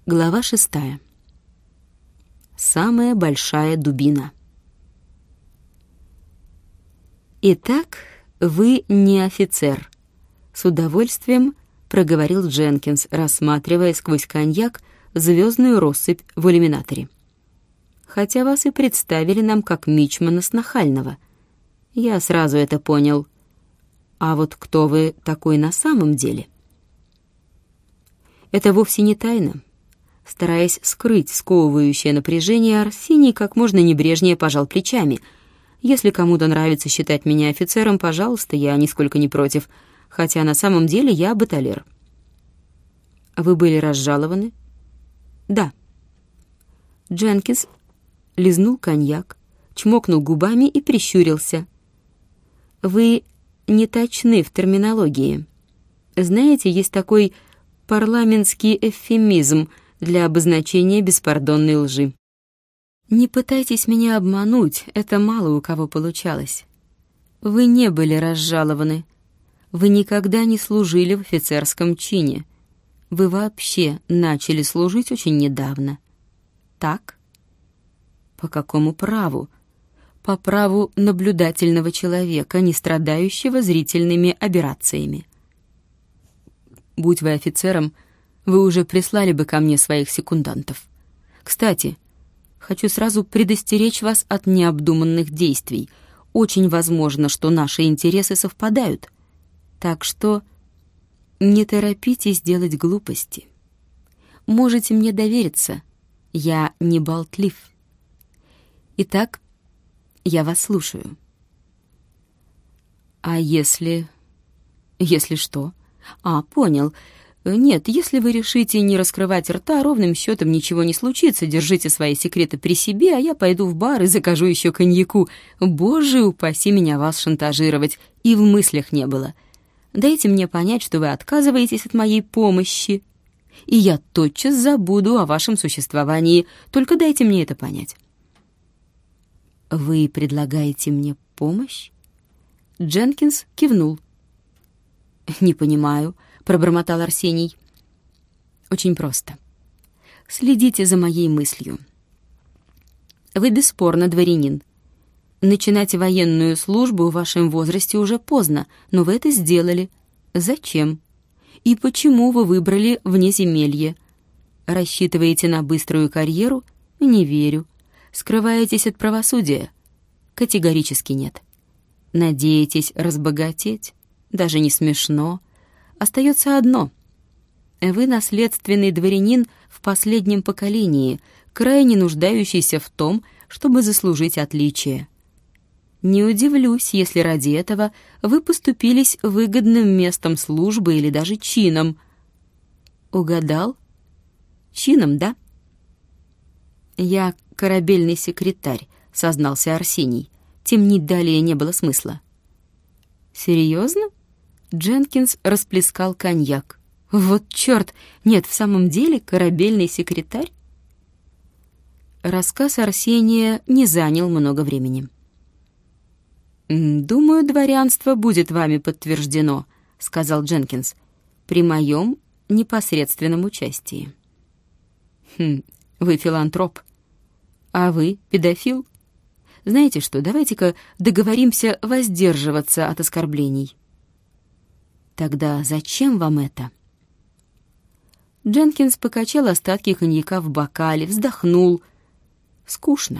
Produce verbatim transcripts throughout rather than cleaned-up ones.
Глава шестая. Самая большая дубина. «Итак, вы не офицер», — с удовольствием проговорил Дженкинс, рассматривая сквозь коньяк звездную россыпь в иллюминаторе. «Хотя вас и представили нам как мичмана Снахального. Я сразу это понял. А вот кто вы такой на самом деле?» «Это вовсе не тайна». Стараясь скрыть сковывающее напряжение, Арсений как можно небрежнее пожал плечами. «Если кому-то нравится считать меня офицером, пожалуйста, я нисколько не против, хотя на самом деле я баталер». «Вы были разжалованы?» «Да». Дженкинс лизнул коньяк, чмокнул губами и прищурился. «Вы не точны в терминологии. Знаете, есть такой парламентский эвфемизм — для обозначения беспардонной лжи. Не пытайтесь меня обмануть, это мало у кого получалось. Вы не были разжалованы. Вы никогда не служили в офицерском чине. Вы вообще начали служить очень недавно. Так? По какому праву? По праву наблюдательного человека, не страдающего зрительными аберрациями. Будь вы офицером, вы уже прислали бы ко мне своих секундантов. Кстати, хочу сразу предостеречь вас от необдуманных действий. Очень возможно, что наши интересы совпадают. Так что не торопитесь делать глупости. Можете мне довериться. Я не болтлив. Итак, я вас слушаю. А если... Если что? А, понял. Нет, если вы решите не раскрывать рта, ровным счетом ничего не случится. Держите свои секреты при себе, а я пойду в бар и закажу еще коньяку. Боже, упаси меня вас шантажировать. И в мыслях не было. Дайте мне понять, что вы отказываетесь от моей помощи, и я тотчас забуду о вашем существовании. Только дайте мне это понять». «Вы предлагаете мне помощь?» Дженкинс кивнул. «Не понимаю», — пробормотал Арсений. «Очень просто. Следите за моей мыслью. Вы бесспорно дворянин. Начинать военную службу в вашем возрасте уже поздно, но вы это сделали. Зачем? И почему вы выбрали внеземелье? Рассчитываете на быструю карьеру? Не верю. Скрываетесь от правосудия? Категорически нет. Надеетесь разбогатеть? Даже не смешно. Остается одно. Вы наследственный дворянин в последнем поколении, крайне нуждающийся в том, чтобы заслужить отличие. Не удивлюсь, если ради этого вы поступились выгодным местом службы или даже чином. Угадал? Чином, да? Я корабельный секретарь, сознался Арсений. Темнить далее не было смысла. Серьезно? Дженкинс расплескал коньяк. Вот чёрт! Нет, в самом деле корабельный секретарь? Рассказ Арсения не занял много времени. «Думаю, дворянство будет вами подтверждено», — сказал Дженкинс, «при моем непосредственном участии». «Хм, вы филантроп. А вы педофил? Знаете что, давайте-ка договоримся воздерживаться от оскорблений». «Тогда зачем вам это?» Дженкинс покачал остатки коньяка в бокале, вздохнул. «Скучно».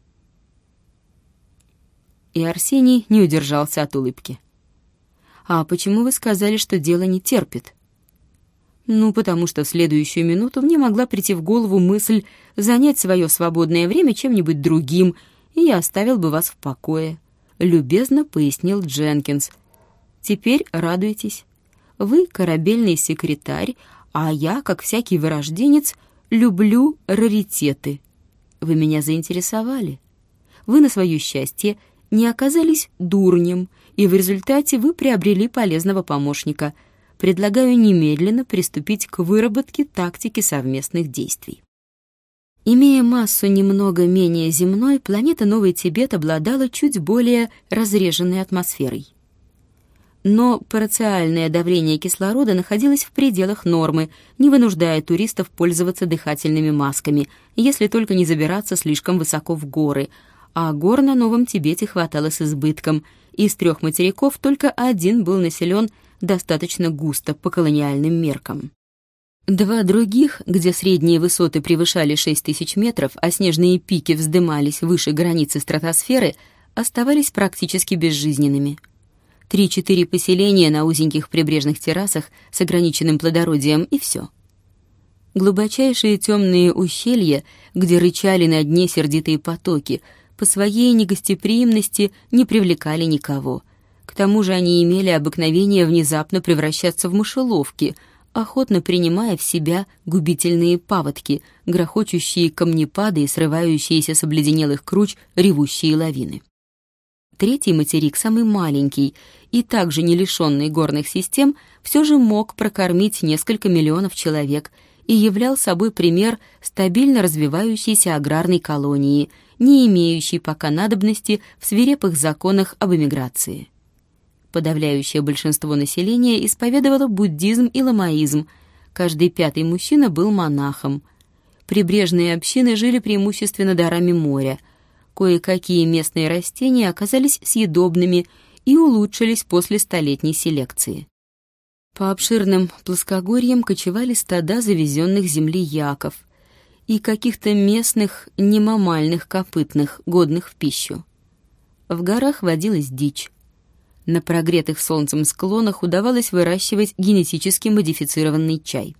И Арсений не удержался от улыбки. «А почему вы сказали, что дело не терпит?» «Ну, потому что в следующую минуту мне могла прийти в голову мысль занять свое свободное время чем-нибудь другим, и я оставил бы вас в покое», — любезно пояснил Дженкинс. «Теперь радуйтесь. Вы корабельный секретарь, а я, как всякий вырожденец, люблю раритеты. Вы меня заинтересовали. Вы на свое счастье не оказались дурнем, и в результате вы приобрели полезного помощника. Предлагаю немедленно приступить к выработке тактики совместных действий». Имея массу немного менее земной, планета Новый Тибет обладала чуть более разреженной атмосферой. но парациальное давление кислорода находилось в пределах нормы, не вынуждая туристов пользоваться дыхательными масками, если только не забираться слишком высоко в горы, а гор на Новом Тибете хватало с избытком. Из трех материков только один был населен достаточно густо по колониальным меркам. Два других, где средние высоты превышали шесть тысяч метров, а снежные пики вздымались выше границы стратосферы, оставались практически безжизненными. Три-четыре поселения на узеньких прибрежных террасах с ограниченным плодородием, и все. Глубочайшие темные ущелья, где рычали на дне сердитые потоки, по своей негостеприимности не привлекали никого. К тому же они имели обыкновение внезапно превращаться в мышеловки, охотно принимая в себя губительные паводки, грохочущие камнепады и срывающиеся с обледенелых круч ревущие лавины. Третий материк, самый маленький и также не лишенный горных систем, все же мог прокормить несколько миллионов человек и являл собой пример стабильно развивающейся аграрной колонии, не имеющей пока надобности в свирепых законах об эмиграции. Подавляющее большинство населения исповедовало буддизм и ламаизм, каждый пятый мужчина был монахом. Прибрежные общины жили преимущественно дарами моря. Кое-какие местные растения оказались съедобными и улучшились после столетней селекции. По обширным плоскогорьям кочевали стада завезенных земли яков и каких-то местных немамальных копытных, годных в пищу. В горах водилась дичь. На прогретых солнцем склонах удавалось выращивать генетически модифицированный чай.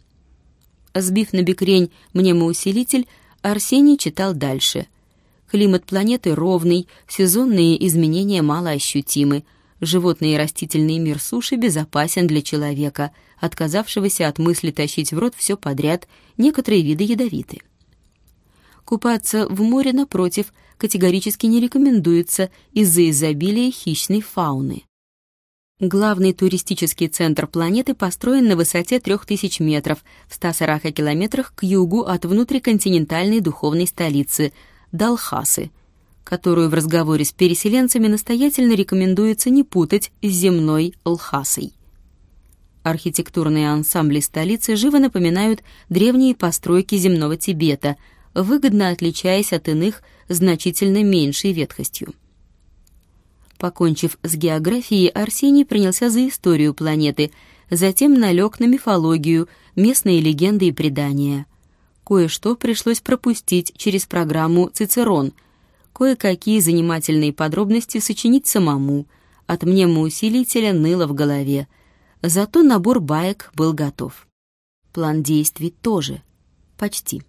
Сбив на бекрень мнемоусилитель, Арсений читал дальше. Климат планеты ровный, сезонные изменения малоощутимы, животный и растительный мир суши безопасен для человека, отказавшегося от мысли тащить в рот все подряд, некоторые виды ядовиты. Купаться в море, напротив, категорически не рекомендуется из-за изобилия хищной фауны. Главный туристический центр планеты построен на высоте трех тысяч метров, в ста сорока километрах к югу от внутриконтинентальной духовной столицы – Далхасы, которую в разговоре с переселенцами настоятельно рекомендуется не путать с земной Лхасой. Архитектурные ансамбли столицы живо напоминают древние постройки земного Тибета, выгодно отличаясь от иных значительно меньшей ветхостью. Покончив с географией, Арсений принялся за историю планеты, затем налег на мифологию, местные легенды и предания. Кое-что пришлось пропустить через программу «Цицерон», кое-какие занимательные подробности сочинить самому, от мнемоусилителя ныло в голове. Зато набор баек был готов. План действий тоже. Почти.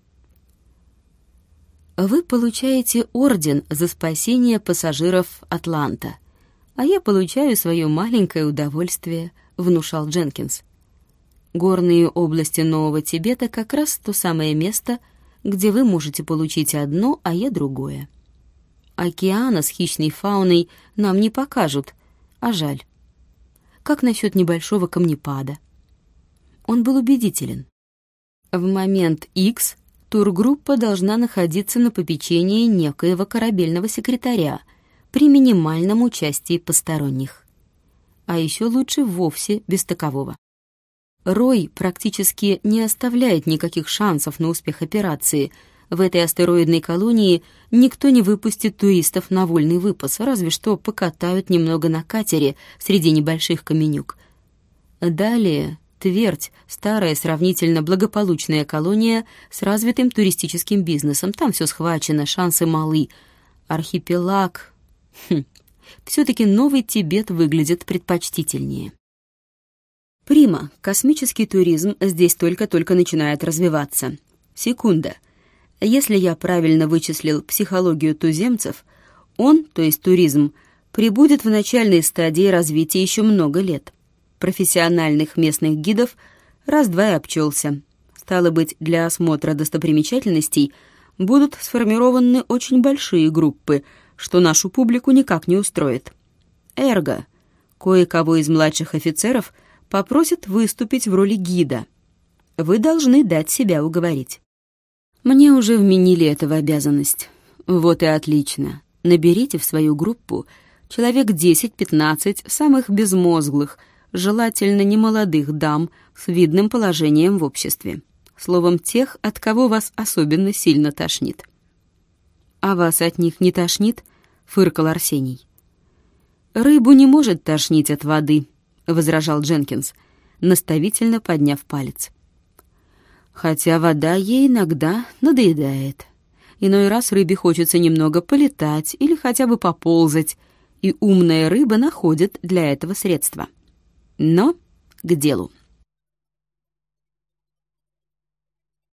Вы получаете орден за спасение пассажиров «Атланта», а я получаю свое маленькое удовольствие, внушал Дженкинс. Горные области Нового Тибета как раз то самое место, где вы можете получить одно, а я другое. Океана с хищной фауной нам не покажут, а жаль. Как насчет небольшого камнепада? Он был убедителен. В момент X тургруппа должна находиться на попечении некоего корабельного секретаря при минимальном участии посторонних. А еще лучше вовсе без такового. Рой практически не оставляет никаких шансов на успех операции. В этой астероидной колонии никто не выпустит туристов на вольный выпас, разве что покатают немного на катере среди небольших каменюк. Далее Твердь — старая, сравнительно благополучная колония с развитым туристическим бизнесом. Там все схвачено, шансы малы. Архипелаг... Хм. Все-таки Новый Тибет выглядит предпочтительнее. Прима. Космический туризм здесь только-только начинает развиваться. Секунда. Если я правильно вычислил психологию туземцев, он, то есть туризм, прибудет в начальной стадии развития еще много лет. Профессиональных местных гидов раз-два и обчелся. Стало быть, для осмотра достопримечательностей будут сформированы очень большие группы, что нашу публику никак не устроит. Эрго. Кое-кого из младших офицеров попросят выступить в роли гида. Вы должны дать себя уговорить. Мне уже вменили это в обязанность. Вот и отлично. Наберите в свою группу человек десять-пятнадцать самых безмозглых, желательно немолодых дам с видным положением в обществе. Словом, тех, от кого вас особенно сильно тошнит. «А вас от них не тошнит?» — фыркал Арсений. «Рыбу не может тошнить от воды», — возражал Дженкинс, наставительно подняв палец. «Хотя вода ей иногда надоедает. Иной раз рыбе хочется немного полетать или хотя бы поползать, и умная рыба находит для этого средства. Но к делу».